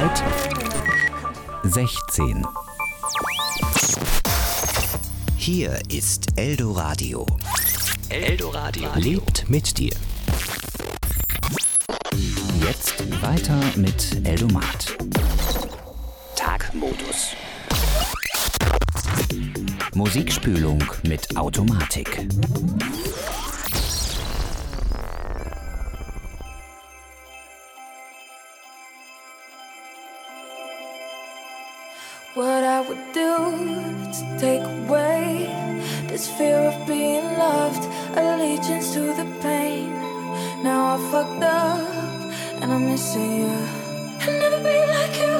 Zeit 16. Hier ist Eldoradio. Eldoradio lebt mit dir. Jetzt weiter mit Eldomat. Tagmodus. Musikspülung mit Automatik. What I would do to take away this fear of being loved, allegiance to the pain. Now I fucked up and I'm missing you. I'll never be like you.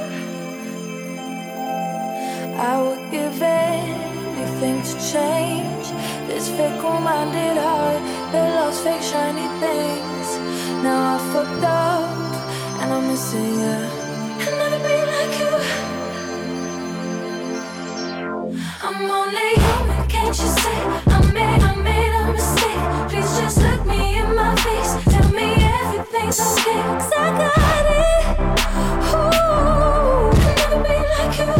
I would give anything to change this fickle-minded heart that loves fake shiny things. Now I fucked up and I'm missing you. I'll never be like you. I'm only human, can't you see? I made a mistake. Please just look me in my face. Tell me everything's okay, 'cause I got it. Ooh, I'll never be like you.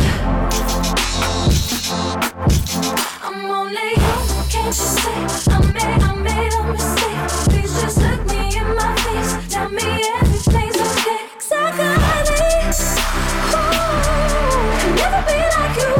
I'm only human, can't you see? I made a mistake. Please just look me in my face. Tell me everything's okay, 'cause I got it. Ooh, I'll never be like you.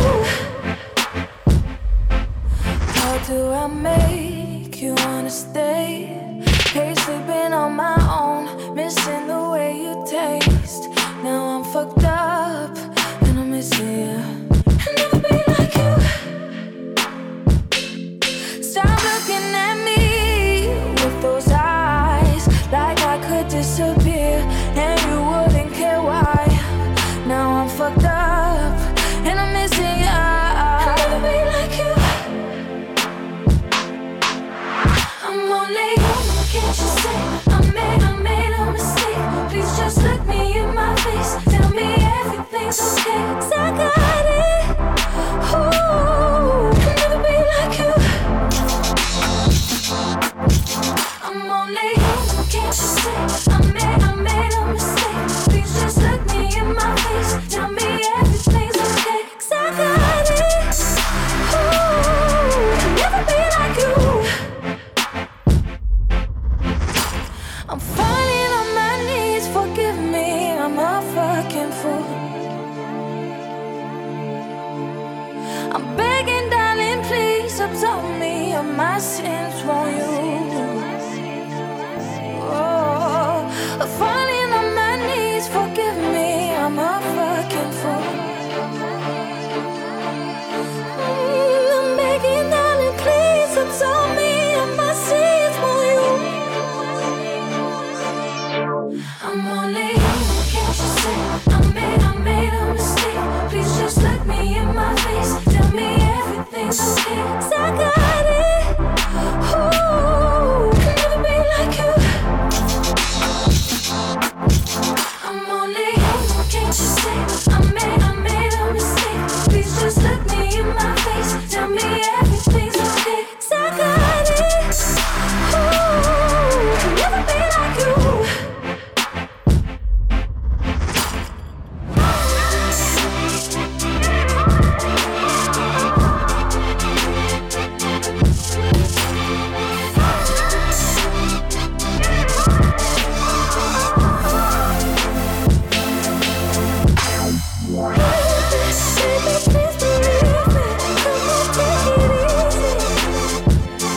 How do I make you wanna stay? Hate sleeping on my own, missing the way you taste. Now I'm fucked up and I'm missing you. I'll never be like you. Stop looking at me with those eyes, like I could disappear and you wouldn't care why. Now I'm fucked up and I'm missing you. I'll never be like you. I'm only human, can't you see? I made a mistake. Please just look me in my face. Tell me everything's okay, 'cause I got it. Ooh, I'll never be like you. I'm only human, can't you see? I made a mistake. Please just look me in my face. Tell me everything's okay, 'cause I got it. Ooh, I'll never be like you. I'm falling on my knees, forgive me, I'm a fucking fool. I'm begging, darling, please absolve me of my sins, won't you? Oh, I'm falling on my knees, forgive me, I'm a fucking fool. I'm begging, darling, please absolve me of my sins, won't you? I'm only human, can't you see? I made a mistake. Please just look me in my face. Tell me everything's okay, 'cause I got it. Ooh, I'll never be like you. I'm only human, can't you see? I made a mistake. Please just look me in my face. Tell me everything's okay, 'cause I got it. Ooh, I'll never be like you. Baby, please believe me. Come on, take it easy.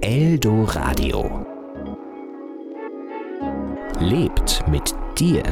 Eldoradio. Lebt mit dir.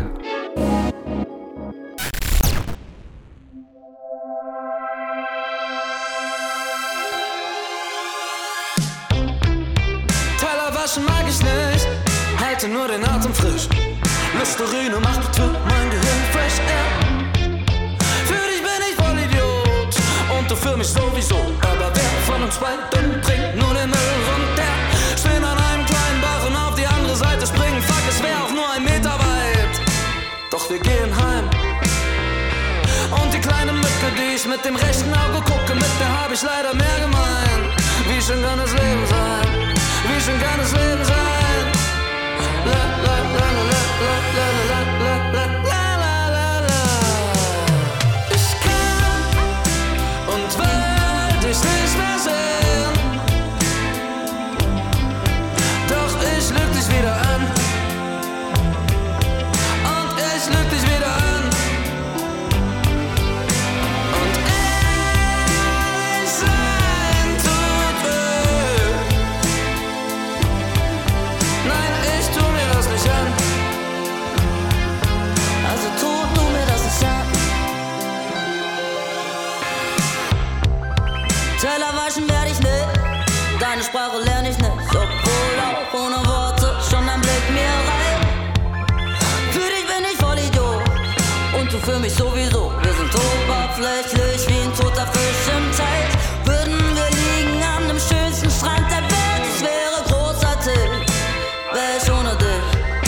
Teller waschen mag ich nicht, halte nur den Atem frisch. Listerine macht bitte mein Gehirn fresh air. Für dich bin ich voll Idiot und du für mich sowieso. Aber wer von uns beiden bringt nur den Müll runter? Stehen an einem kleinen Bach und auf die andere Seite springen. Fuck, es wär auch nur 1 Meter weit. Doch wir gehen heim. Und die kleine Mücke, die ich mit dem rechten Auge gucke, mit der hab ich leider mehr gemein. Wie schön kann das Leben sein? Wie schön kann das Leben sein? La la la la la la la la la la la la. Ich kann und will dich nicht mehr sehen. Doch ich lüg dich wieder an. Und ich lüg dich wieder an. Und ehrlich sein tut weh. Nein, ich tu mir das nicht an. Also tu mir das nicht an. Teller waschen werde ich nicht, deine Sprache lerne ich nicht. Obwohl auch ohne Worte schon ein Blick mir reicht. Für dich bin ich voll Idiot und du für mich sowieso. Wir sind oberflächlich wie ein toter Fisch im Teich. Würden wir liegen an dem schönsten Strand der Welt, es wäre großartig, wär ich ohne dich.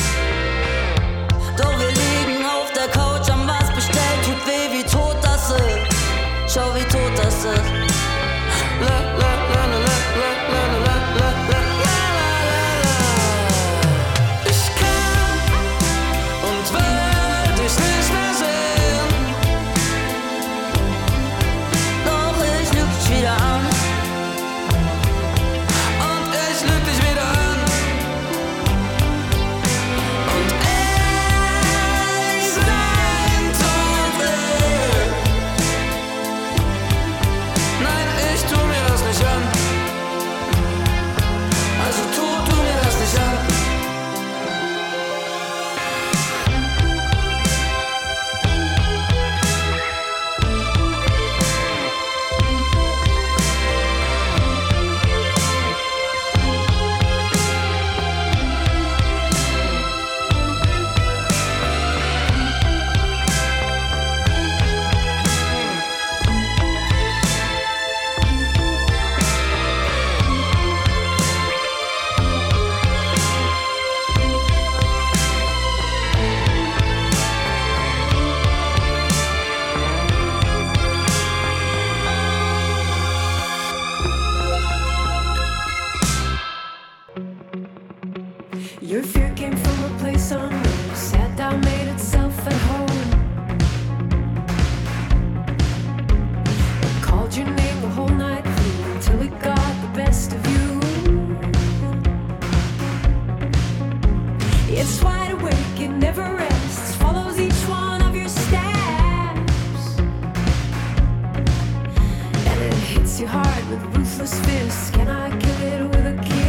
Doch wir liegen auf der Couch, haben was bestellt, tut weh, wie tot das ist. Schau, wie tot das ist. La la la la la la la la la la la. Ich kann und will dich nicht mehr sehen. Doch ich lüg dich wieder an. Und ich lüg dich wieder an. Und ehrlich sein tut weh. Nein, ich tu mir das nicht an. Also tu mir das nicht an. Your fear came from a place unknown. Sat down, made itself at home. It called your name the whole night through until it got the best of you. It's wide awake, it never rests, follows each one of your steps. And it hits you hard with ruthless fists. Can I kill it with a kiss?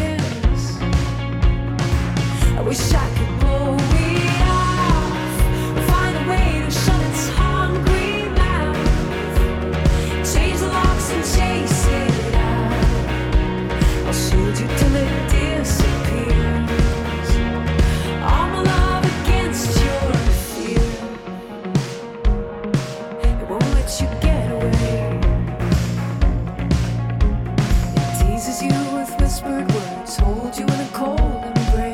I wish I could blow it off, find a way to shut its hungry mouth, change the locks and chase it out. I'll shield you till it disappears. All my love against your fear. It won't let you get away. It teases you with whispered words, holds you in a cold embrace.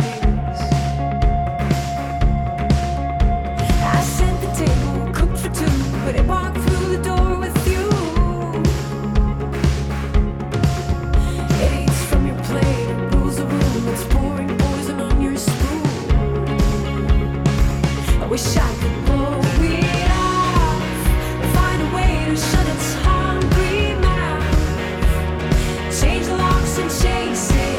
But it walked through the door with you. It eats from your plate, it rules the room, it's pouring poison on your spoon. I wish I could blow it off, find a way to shut its hungry mouth, change the locks and chase it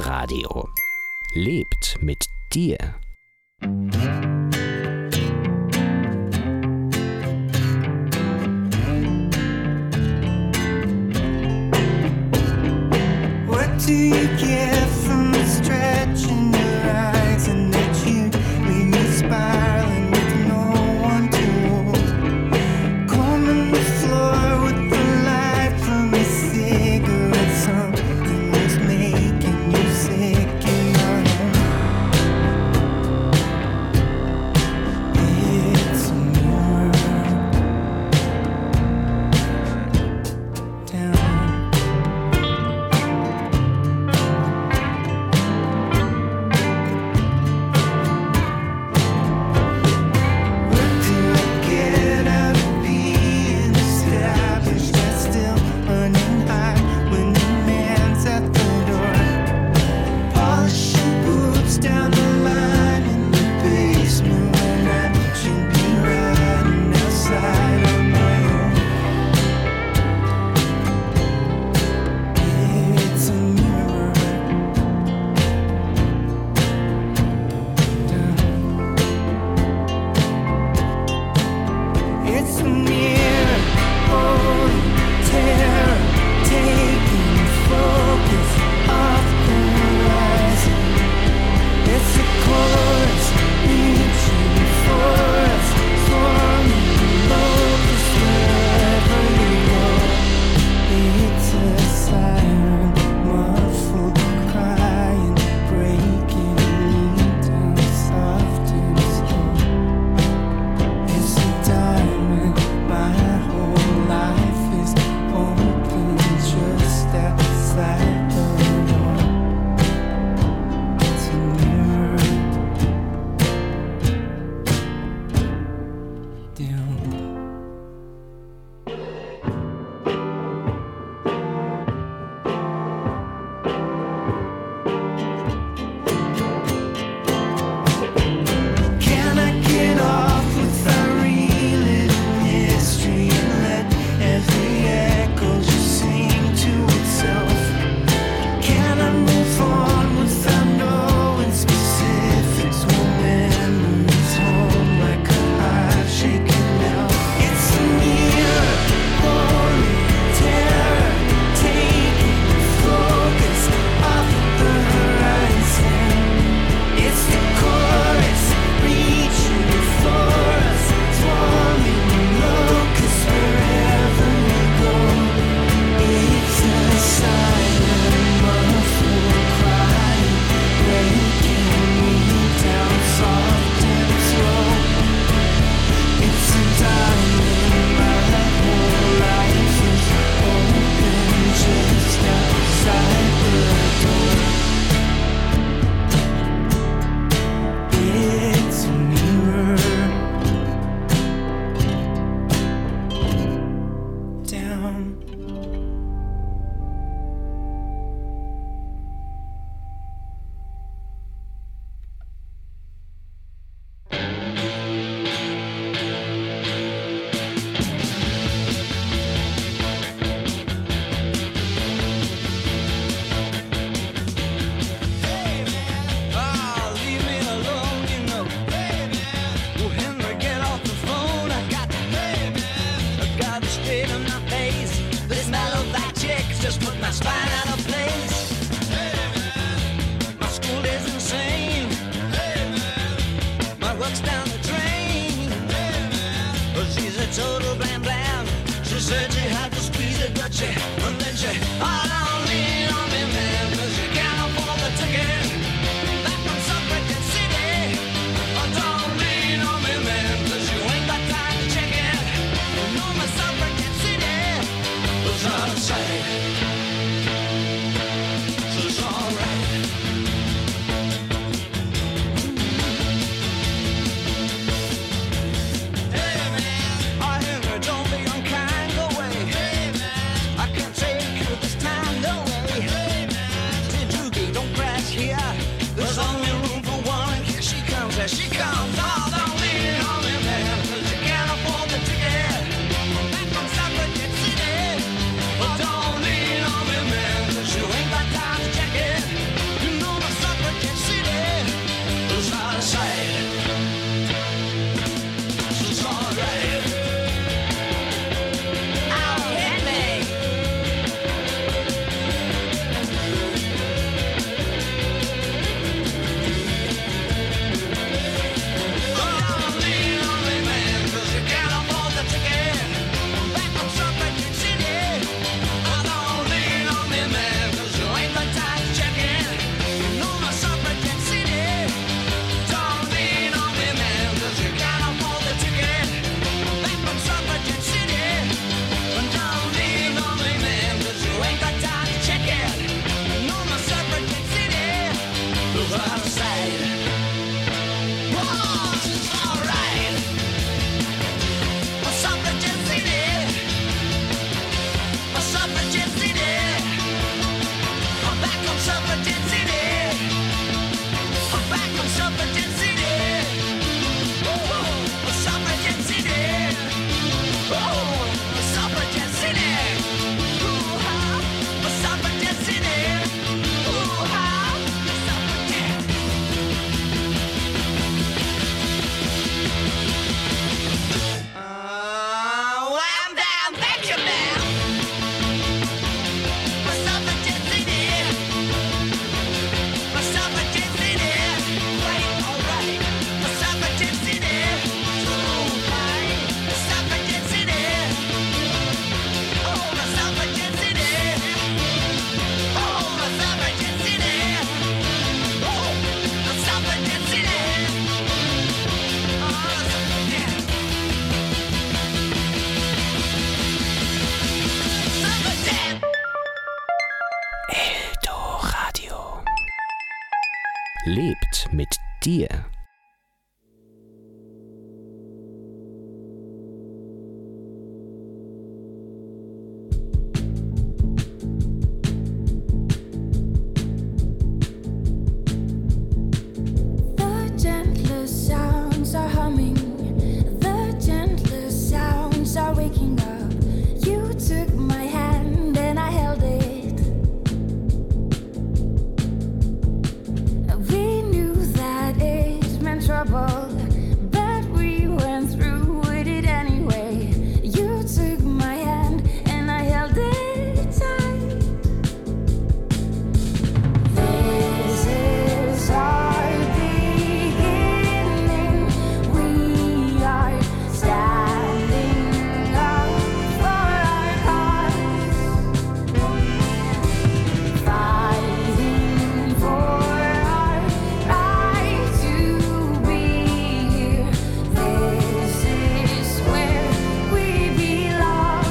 Eldoradio. Lebt mit dir. What do you get from stretching your eyes and that you leave me spiraling with no one to hold? Combing the floor with the light from a cigarette, something was making you sick in my home. It's more down. out of sight. Whoa, alright. A suffragette city. A suffragette city. I'm back on suffragette city. I'm back on suffragette city. A suffragette city. A suffragette city. A suffragette city. I'm down, thank you, man. A suffragette city. A suffragette city. Right, alright. A suffragette city. Alright. A suffragette city. Oh, a suffragette city. Oh, a suffragette city. Oh, a suffragette city. Oh, a suffragette. Suffragette. Eldoradio. Lebt mit dir. The gentlest sounds are humming. The gentlest sounds are waking up. You took my hand and I held it. We knew that it meant trouble, but we went through with it anyway. You took my hand and I held it tight. This is our beginning. We are standing up for our cause, fighting for our right to be here. This is where we belong.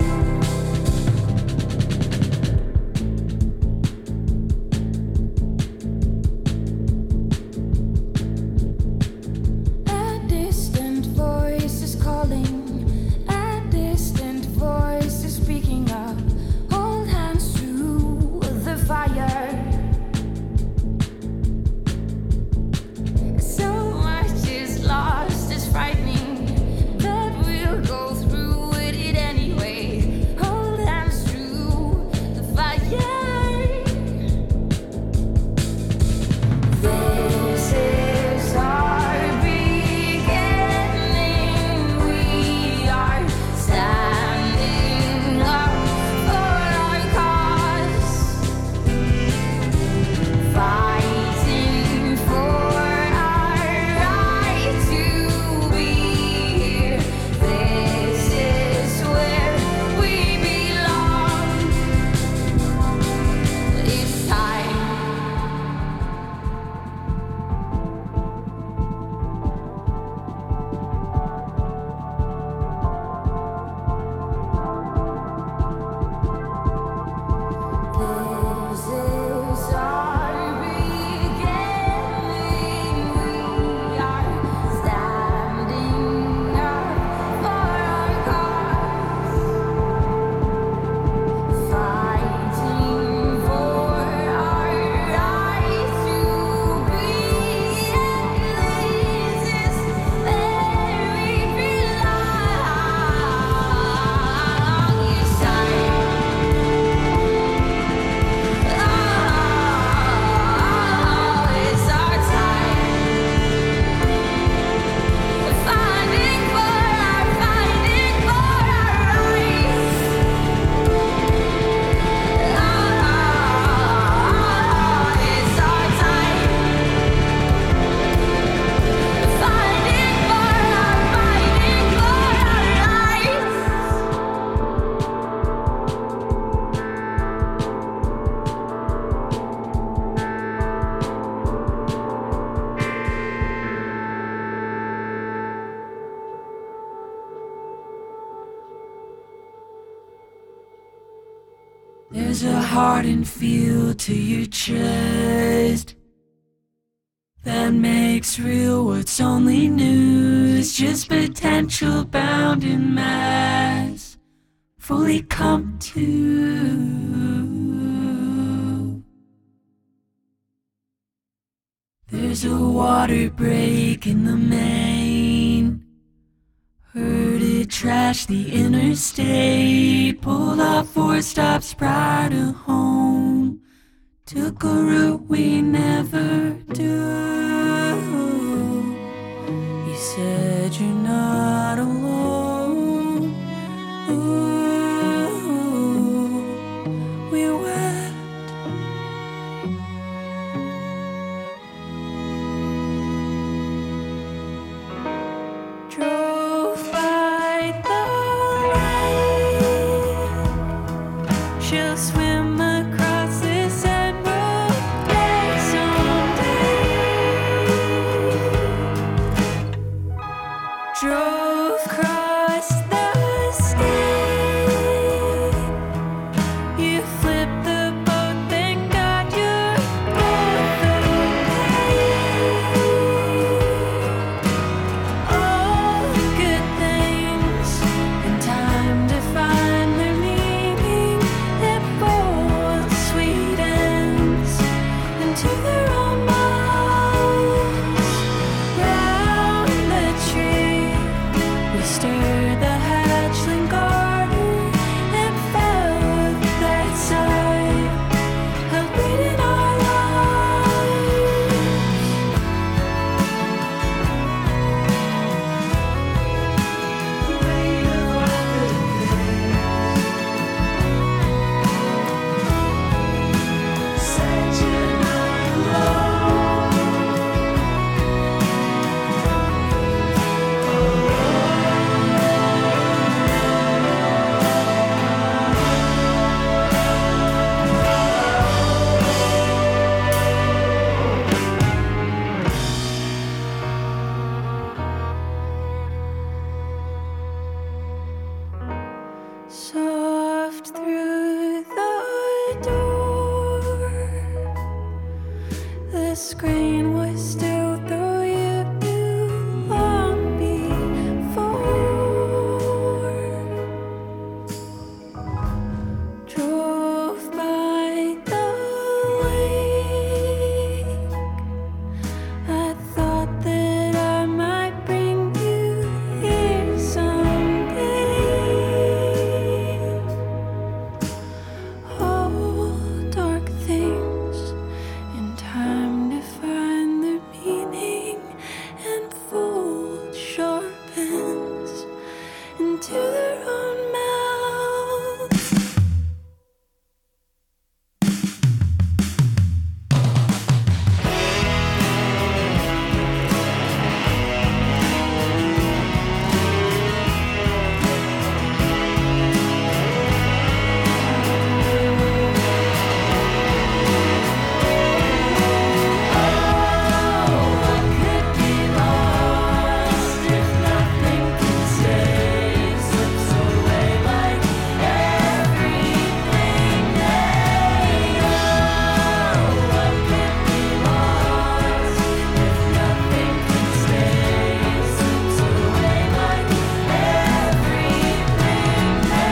A distant voice is calling. A distant voice is speaking up. Hold hands to the fire. So much is lost, it's frightening, but we'll go through with it anyway. Hold hands to the fire. This is our beginning. We are standing up for our cause, fighting for our right to be here. This is where we belong. It's time. This is our beginning. We are standing up for our cause, fighting for our right to be here. This is where we belong. It's time. It's our time, fighting for our rights. It's our time, fighting for our rights. There's a hardened feel to your chest. makes real what's only news, just potential bound in mass, fully come to. There's a water break in the main. Heard it trash the interstate. Pulled off 4 stops prior to home. Took a route we never do. You said you're not alone. Ooh, we wept. Drove by the lake. She'll swim across this emerald lake someday. Drove across the state. You flipped the boat, thank God you're both okay. All good things in time to find their meaning. It folds sweet ends into their own mouths. Round the tree, we stirred the hatchling garden and felt that sigh of breathing our lives. The weight of all good things. Said you're not alone. Soft through the door, the screen was still though you knew long before. Drove by the lake. I thought that I might bring you here someday. All dark things in time to find their meaning and fold sharp ends into their own mouths. What could be lost if nothing can stay? Slips away like everything they know. What could be lost if nothing can stay? Slips away like everything they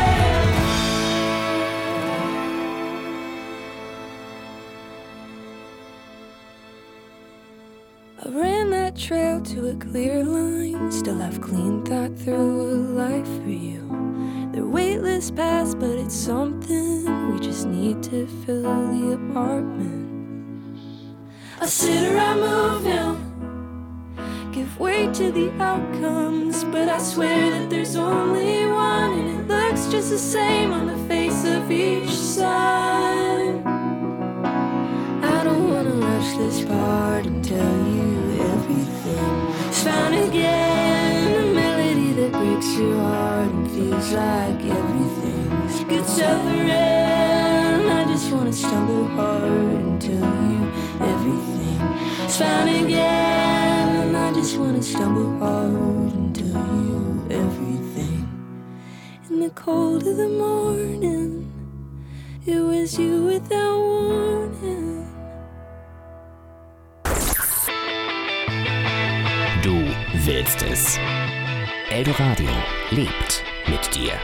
I ran that trail to a clear line. Still have clean thought through a life for you. They're weightless paths, but it's something. We just need to fill the apartment. I sit around, move now, give way to the outcomes, but I swear that there's only one, and it looks just the same on the face of each side. I don't wanna rush this part and tell you everything. It's found again, a melody that breaks your heart and feels like everything's good suffering. I just wanna stumble hard and tell you everything. It's found again, and I just wanna stumble hard and tell you everything. In the cold of the morning, it was you without warning. willst es. Eldoradio lebt mit dir.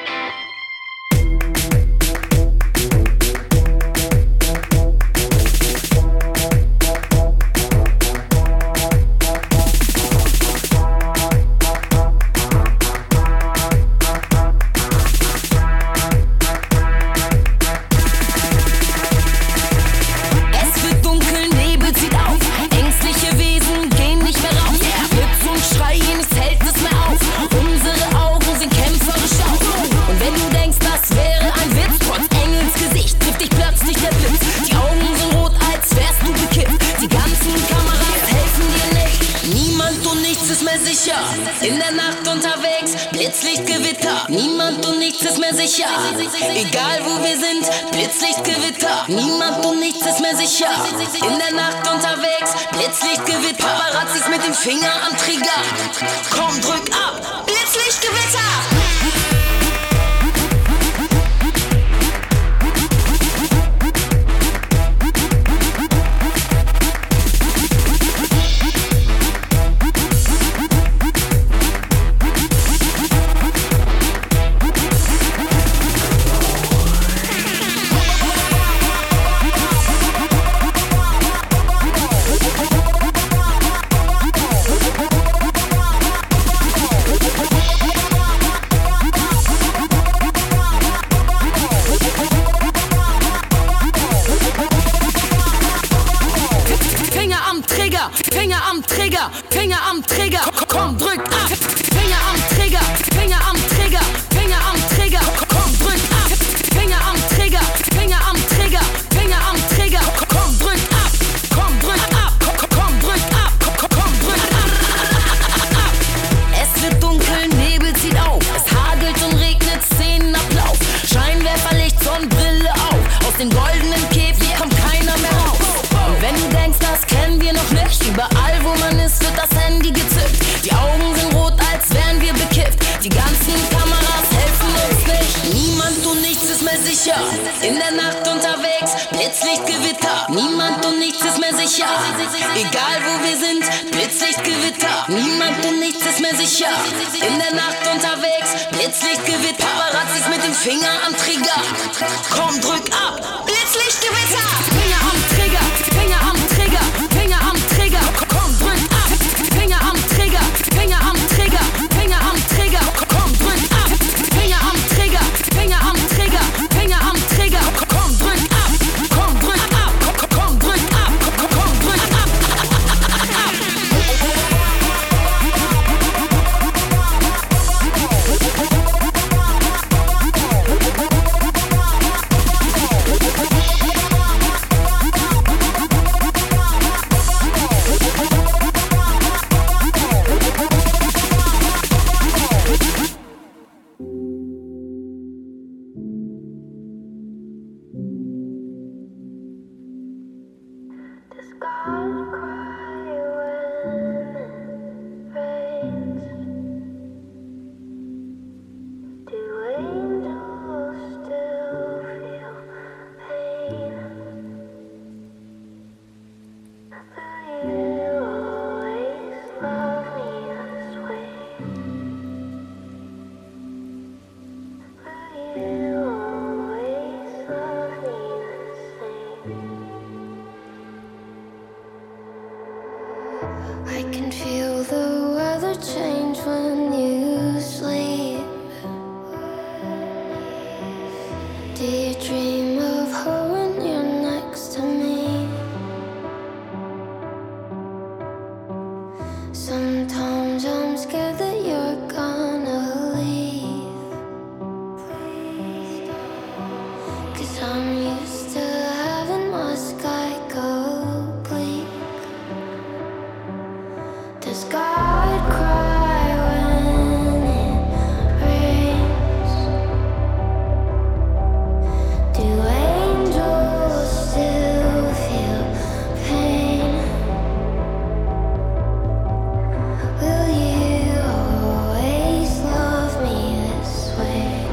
In der Nacht unterwegs, Blitzlichtgewitter, niemand und nichts ist mehr sicher. Egal wo wir sind, Blitzlichtgewitter, niemand und nichts ist mehr sicher. In der Nacht unterwegs, Blitzlichtgewitter, Paparazzis mit dem Finger am Trigger. Komm, drück ab, Blitzlichtgewitter! Finger am Trigger, komm, drück ab. Finger am Trigger, Finger am Trigger, Finger am Trigger, komm, drück ab. Finger am Trigger, Finger am Trigger, Finger am Trigger, komm, drück ab. Komm, drück ab, komm, drück ab, komm, drück ab. Es wird dunkel, Nebel zieht auf, es hagelt und regnet, Szenenablauf. Scheinwerferlicht, Sonnenbrille auf, aus dem goldenen Käfig kommt keiner mehr raus. Und wenn du denkst, das kennen wir noch nicht, überall wo man ist, wird das Handy gezückt. Die Augen sind rot, als wären wir bekifft. Die ganzen Kameras helfen uns nicht. Niemand und nichts ist mehr sicher. In der Nacht unterwegs, Blitzlichtgewitter. Niemand und nichts ist mehr sicher. Egal wo wir sind, Blitzlichtgewitter. Niemand und nichts ist mehr sicher. In der Nacht unterwegs, Blitzlichtgewitter. Paparazzis mit dem Finger am Trigger. Komm, drück ab, Blitzlichtgewitter. Finger am Trigger, Finger am Trigger, Finger am Trigger. Komm, drück ab. Finger am Trigger, Finger am Trigger, Finger am Trigger. Komm, drück ab. Finger am Trigger, Finger am Trigger, Finger am Trigger. Komm, drück ab. Komm, drück ab. Komm, drück ab. Komm, drück ab. I can feel the weather change when you sleep. Do you dream of her when you're next to me? Sometimes I'm scared that you're gonna leave, 'cause I'm used to having my sky go bleak. Does God cry when it rains? Do angels still feel pain? Will you always love me this way?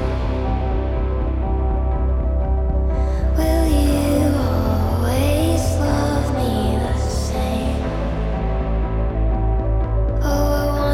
Will you always love me the same? Oh, I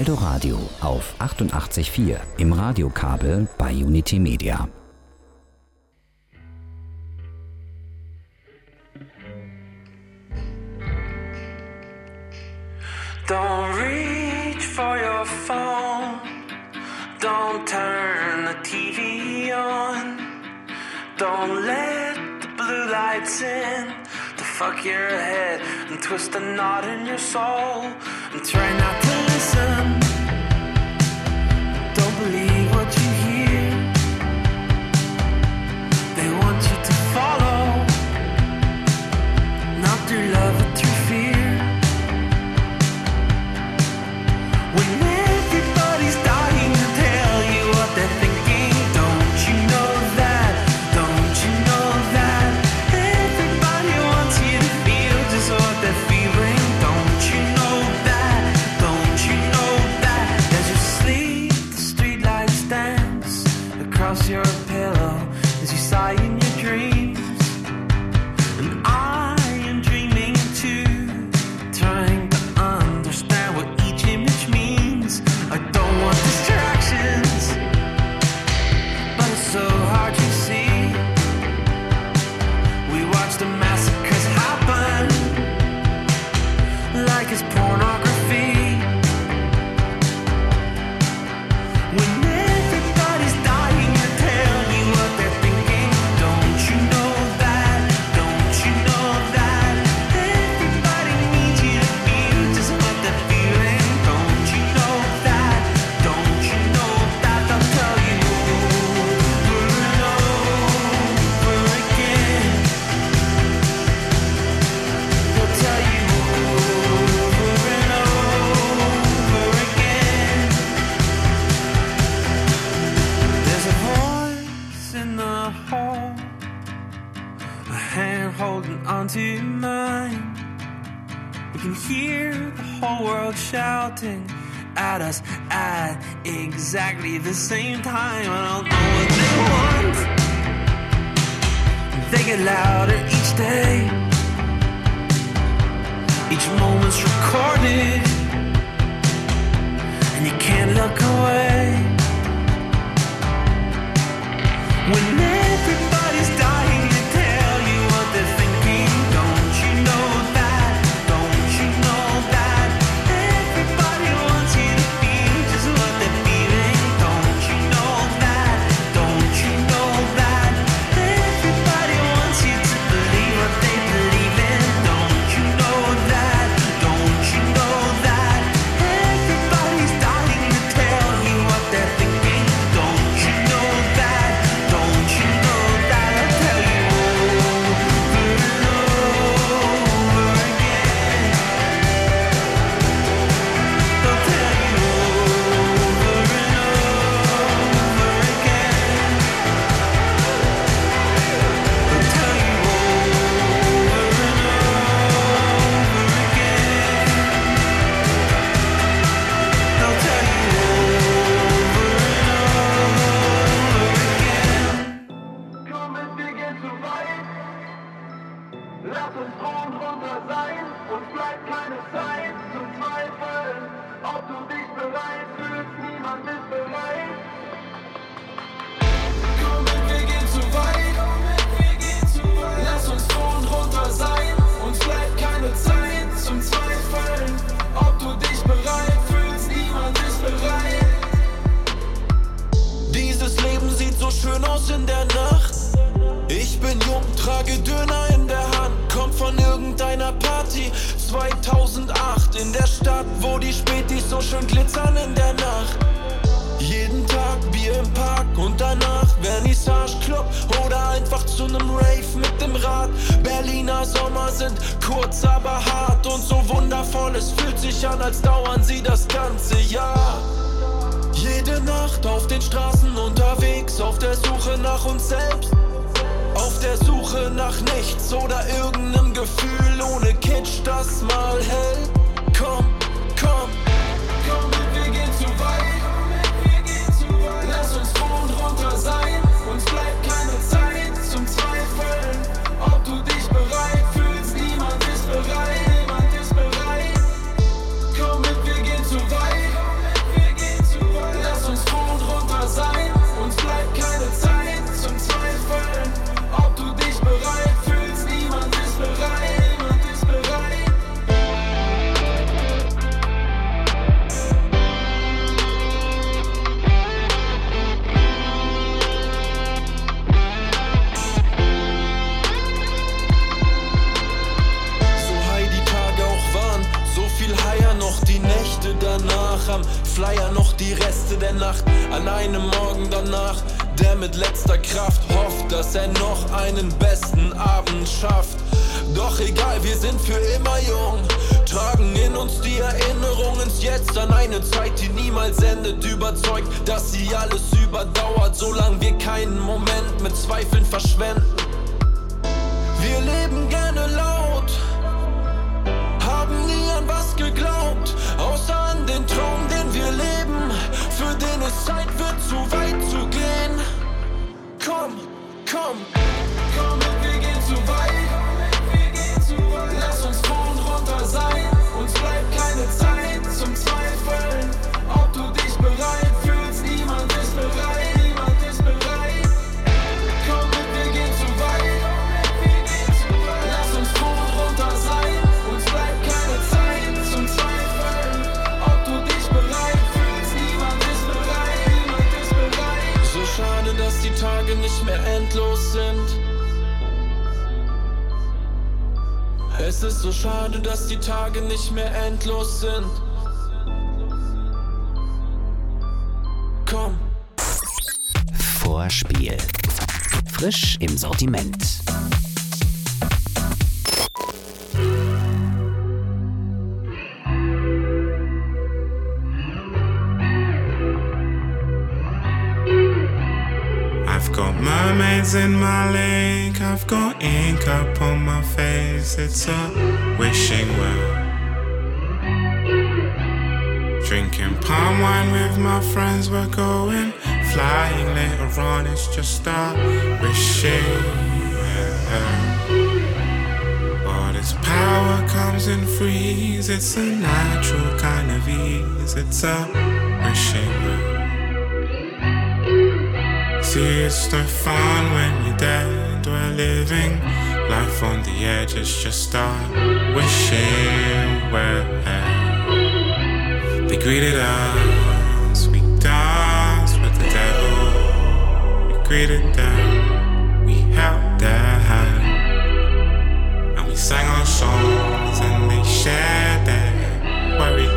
Eldoradio auf 88.4 im Radiokabel bei Unity Media. Don't reach for your phone. Don't turn the TV on. Don't let the blue lights in to fuck your head and twist a knot in your soul. And try not to listen. Don't believe what you hear. They want you to follow, not through love but through fear. When everybody's dying to tell you what they're thinking, don't you know that? Don't you know that? Everybody wants you to feel just what they're feeling. Don't you know that? Don't you know that? As you sleep, the streetlights dance across your pillow as you sigh in your dreams. And I am dreaming too, trying to understand what each image means. I don't want distractions, but it's so hard to see. We watch the massacres happen like it's pornography. When everybody's dying to tell you what they're thinking, don't you know that? Don't you know that? Everybody needs you to feel just what they're feeling. Don't you know that? Don't you know that? They'll tell you over and over again. They'll tell you over and over again. There's a voice in the hall, a hand holding onto mine. We can hear the whole world shouting at us at exactly the same time. I don't know what they want. They get louder each day. Each moment's recorded, and you can't look away. When everybody's dying to tell you what they're thinking, don't you know that? Don't you know that? Everybody wants you to feel just what they're feeling. Don't you know that? Don't you know that? Everybody wants you to believe what they believe in. Don't you know that? Don't you know that? Everybody's dying to tell you what they're thinking. Don't you know that? Don't you know that? I'll tell you over and over again. They'll tell you over and over again. They'll tell you over and over again. They'll tell you Komm, wir gehen zu weit. Lass uns hoch runter sein. Uns bleibt keine Zeit zum Zweifeln. Ob du dich bereit fühlst, niemand ist bereit. Komm mit, wir gehen zu weit. Lass uns hoch und runter sein. Uns bleibt keine Zeit zum Zweifeln. Ob du dich bereit fühlst, niemand ist bereit. Dieses Leben sieht so schön aus in der Nacht. Ich bin jung, trage Döner in der Hand. Komm von irgendeiner Party 2008 in der Stadt, wo die Spätis so schön glitzern in der Nacht. Jeden Tag Bier im Park und danach Vernissage Club oder einfach zu nem Rave mit dem Rad. Berliner Sommer sind kurz, aber hart und so wundervoll. Es fühlt sich an, als dauern sie das ganze Jahr. Jede Nacht auf den Straßen unterwegs, auf der Suche nach uns selbst. Auf der Suche nach nichts oder irgendeinem Gefühl ohne Kitsch, das mal hält. Komm, komm. Komm mit, wir gehen zu weit. Lass uns hoch und runter sein. Uns bleibt keine Zeit zum Zweifeln. Ob du dich bereit fühlst, niemand ist bereit. Niemand ist bereit. Komm mit, wir gehen zu weit. der Nacht, an einem Morgen danach, der mit letzter Kraft hofft, dass er noch einen besten Abend schafft. Doch egal, wir sind für immer jung, tragen in uns die Erinnerung ins Jetzt an eine Zeit, die niemals endet, überzeugt, dass sie alles überdauert, solange wir keinen Moment mit Zweifeln verschwenden. Wir leben gerne laut, haben nie an was geglaubt, außer an den Traum, den wir leben, für den es Zeit wird, zu weit zu gehen. Komm, komm, komm mit, wir gehen zu weit. Lass uns vor und runter sein, uns bleibt keine Zeit zum Zweifeln. Ob du dich bereit fühlst, niemand ist bereit, niemand ist bereit. Komm mit, wir gehen zu weit. Lass uns vor und runter sein, uns bleibt keine Zeit zum Zweifeln. Ob du dich bereit fühlst, niemand ist bereit, niemand ist bereit. So schade, dass die Tage nicht mehr endlos sind. Es ist so schade, dass die Tage nicht mehr endlos sind. Komm. Vorspiel. Frisch im Sortiment. I've got mermaids in my lake, I've got ink up on my face, it's a wishing well. Drinking palm wine with my friends, we're going flying later on, it's just a wishing well. But its power comes in threes, it's a natural kind of ease, it's a wishing well. See, it's no fun when you're dead. We're living life on the edge. It's just our wishing well. They greeted us. We danced with the devil. We greeted them. We held their hand. And we sang our songs and they shared their worries.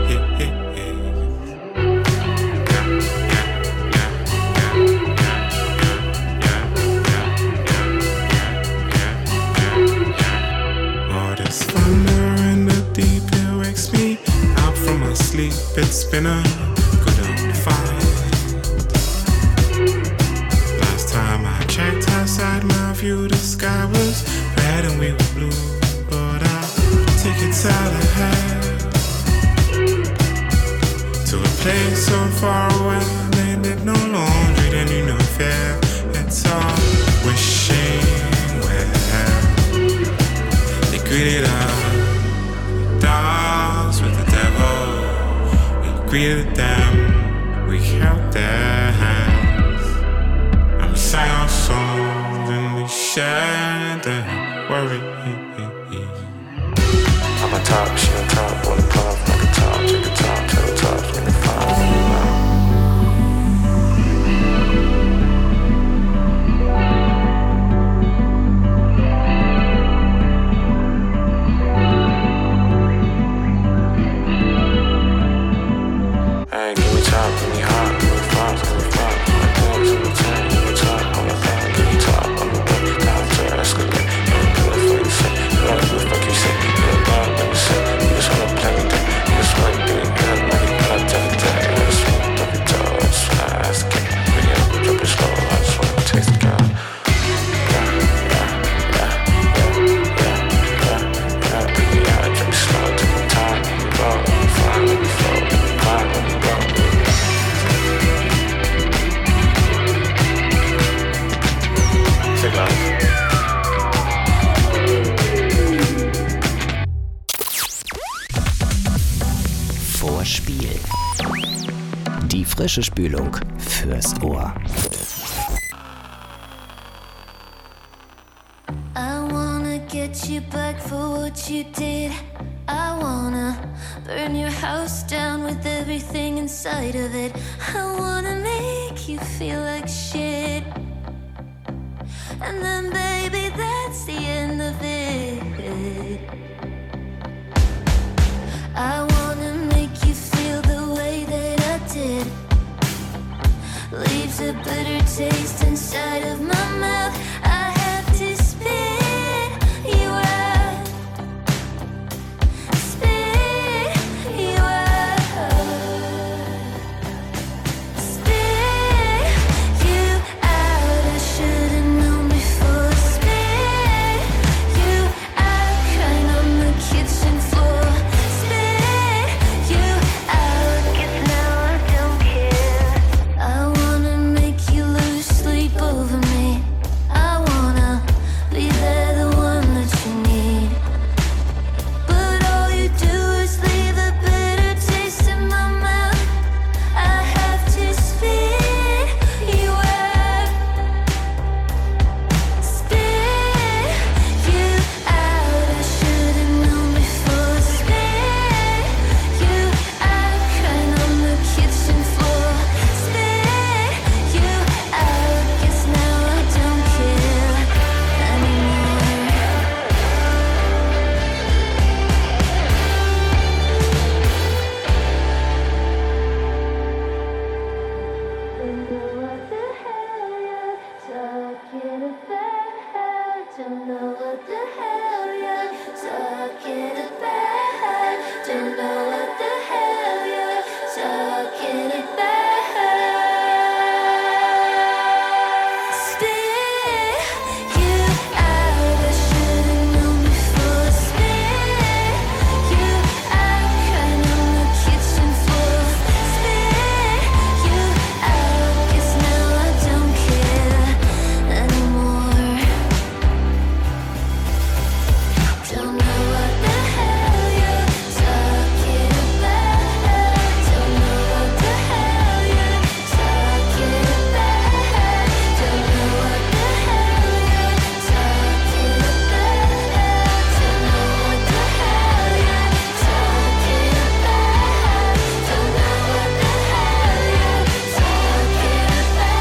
Sleep, it's been a good old fight. Last time I checked outside my view, the sky was red and we were blue. But I'll take it out ahead to a place so far away. They did no laundry, they knew no fear. It's all wishing well. They greeted us, danced with the devil. Greeted them, we held their hands, and we sang our songs and we shared their worries. I'm on top, she on top, wanna pop like a top, check the top, tell the top, make it Vorspiel. Die frische Spülung fürs Ohr. I wanna get you back for what you did. I wanna burn your house down with everything inside of it. I wanna make you feel like shit. And then baby, that's the end of it. I wanna make you feel the way that I did. a bitter taste inside of my mouth. I have to spit you out. Spit you out. Spit you out. I should've known before. Spit you out. Crying on the kitchen floor. Spit you out. 'Cause now I don't care. I wanna make you lose sleep over me. I wanna be there, the one that you need. But all you do is leave a bitter taste in my mouth. I have to spit you out. Spit you out. I should've known before. Spit you out. Crying on the kitchen floor. Spit you out. 'Cause now I don't care anymore. Don't know what the hell you're talking about. Don't know what the hell you're talking about. Don't know what the hell you're talking about. Spit you out. I should've known before. Spit you out. Crying on the kitchen floor. Spit you out. 'Cause now I don't care anymore. Don't know what the hell you're talking about. Don't know what the hell you're talking about. Don't know what the hell you're talking about. Don't know what the hell you're talking about. Don't know what the hell you're talking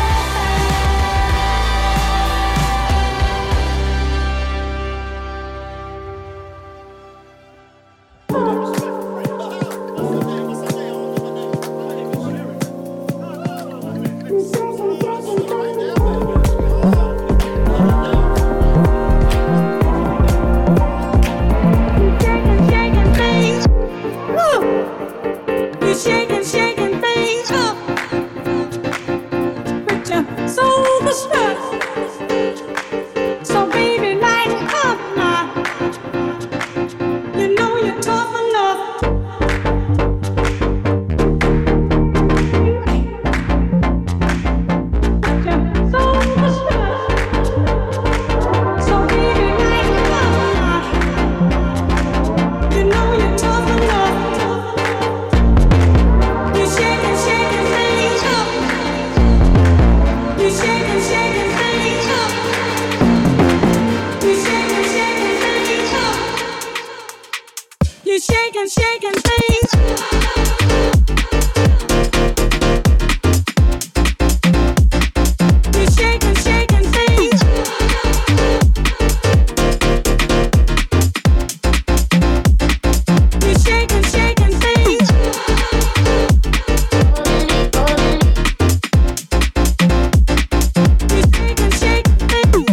You shaking, shaking things up. Put your soul to stuff. So baby, light it up now. You know you're tough enough. Put your soul to stuff. So baby, light it up now. You know you're tough enough. You shaking, shaking things up. You shaking, shaking things up. You shaking, shaking things up. You shaking, shaking things. You shaking, shaking things. You shaking, shaking things. You shaking, shaking things.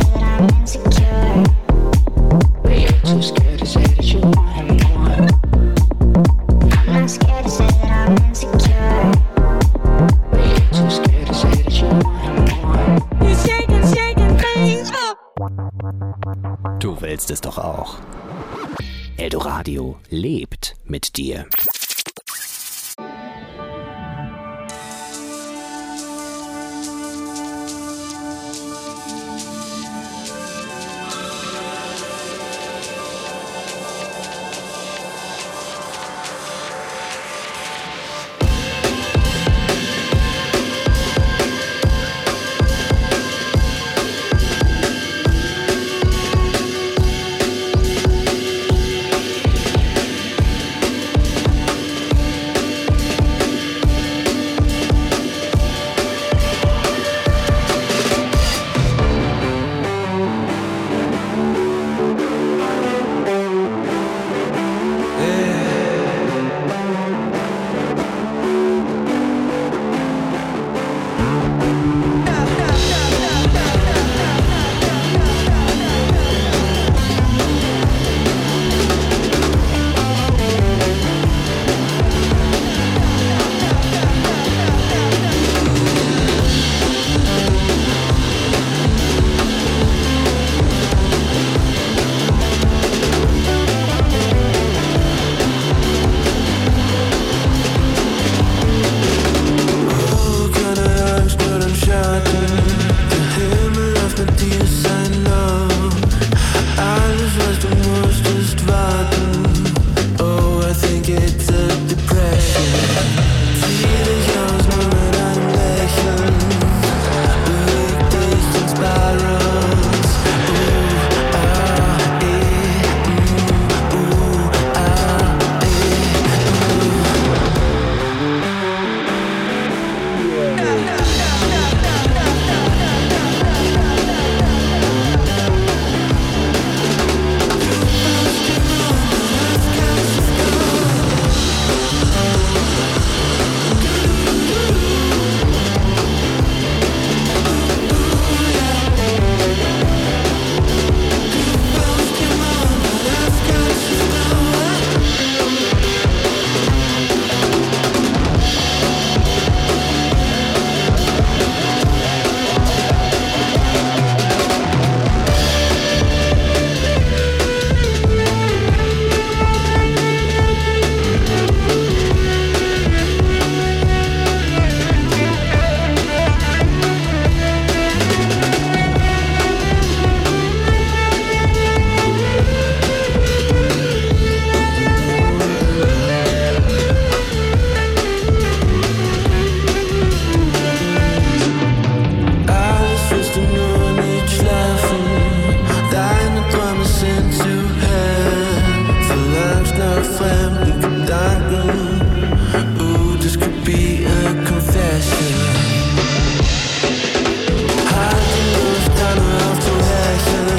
that I'm insecure. But you're too scared to say that you want him more. I'm not scared to say that I'm insecure. But you're too scared to say that you want him more. You're shaking things up. Du willst es doch auch. Eldoradio lebt mit dir.